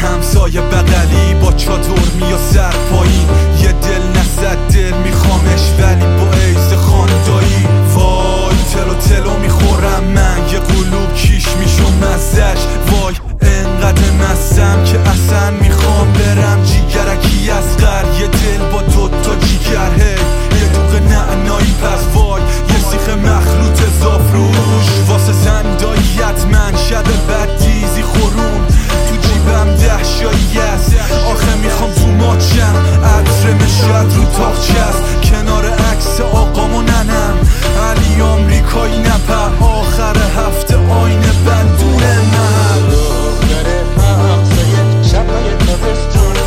همسایه بغلی با چادر میاد سر پایین، یه دل نزد دل میخوامش ولی با ایز خاندایی. وای تلو میخورم من، یه قلوب کیش میشم مزش. وای انقدر مستم که اصلا میخوام برم جیگرکی از غر، یه دل با دوتا جیگر هی یه دوغ نعنایی. پس وای یه سیخ مخلوط زافروش واسه زنداییت من، شب بدیزی خورون تو جیبم 10 شایی است. آخه میخوام تو ماچم عطر مشد رو تاخچه است، کنار عکس آقام و ننم علی آمریکایی نپر، آخر هفته آینه بندون من. دختر همسایه شبای تابستون،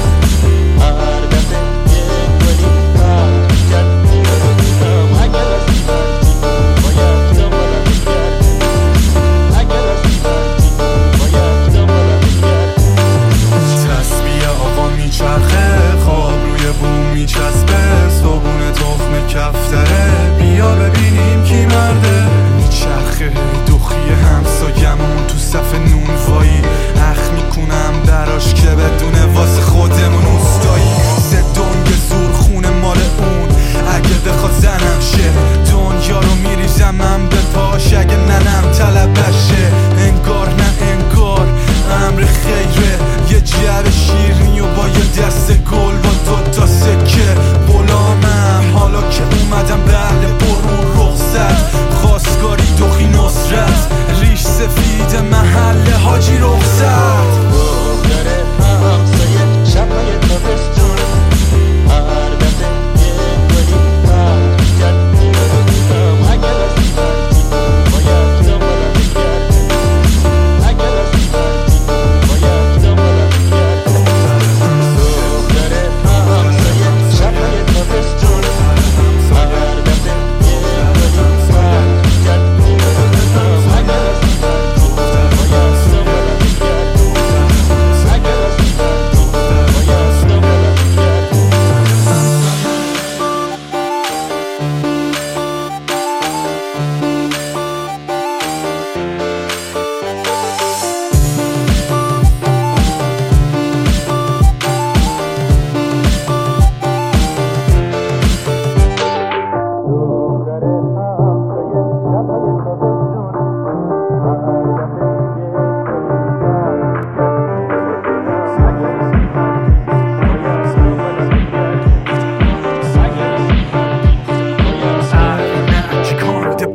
هر دفعه یه گلی پرد کرد میگم اگر از پرتی باید دنبالم بگردی، اگر از پرتی باید دنبالم بگردی. تسبیح آقا میچرخه خواب روی بوم میچسبه، صابون تخم کفتره بیا ببینیم کی مرده. میچرخه دخی همسایمون تو صف نون وایی، اخ میکنم براش که بدونه واسه خودمون اوستایی. سه دنگ زور خونه مال اون، اگه بخواد زنم شه دنیا رو میریزم من به پاش، اگه ننم طلبشه. انگار نه انگار امر خیره، یه جعبه شیرینی و با یه دست گل با دوتا سکه. غلامم حالا که اومدم بله برون رخصت، خواستگاری دخی نصرت ریش سفید محل حاجی رخصت. دختر همسایه شبای تابستون، هر دفعه یه گلی پرد کرد میگم اگر از پرتی باید دنبالم بگردی، اگر از پرتی باید دنبالم بگردی. دختر همسایه شبای تابستون، هر دفعه یه گلی پرد کرد میگم اگر از پرتی باید دنبالم بگردی، اگر از پرتی باید دنبالم بگردی. دختر همسایه شبای تابستون، هر دفعه یه گلی پرد کرد میگم اگر از پرتی باید دنبالم بگردی، اگر از پرتی باید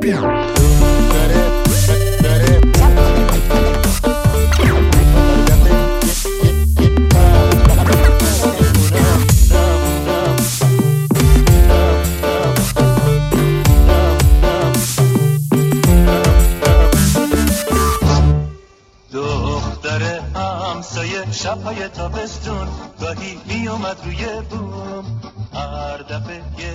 دختر همسایه شبهای تابستون گاهی میومد روی بوم، هر دفعه یه